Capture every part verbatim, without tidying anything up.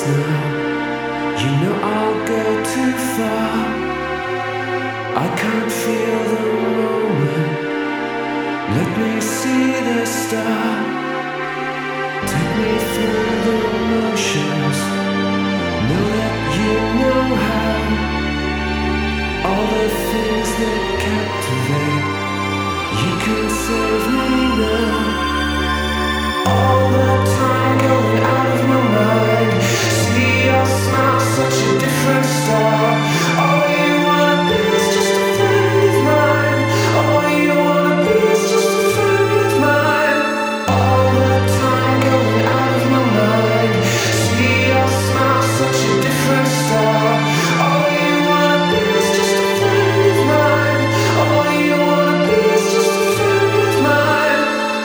now. You know I'll go too far. I can't feel the moment. Let me see the star. Take me through the motions. Know that you know how. All the things that captivate. You can save me now. All the time going out of my mind. See your smile, such a different star. All you wanna be is just a friend of mine. All you wanna be is just a friend of mine. All the time going out of my mind. See your smile, such a different star. All you wanna be is just a friend of mine. All you wanna be is just a friend of mine.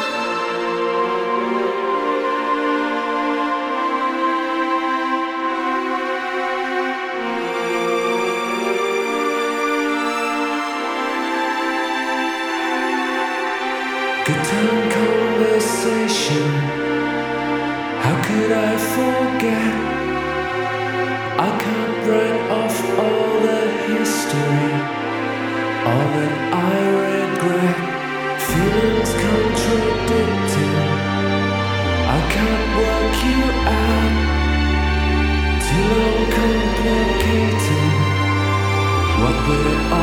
Good time conversation. How could I forget? I can't write off all the history, all that I regret. Feelings contradicting. I can't work you out. Too long complicating. What would it all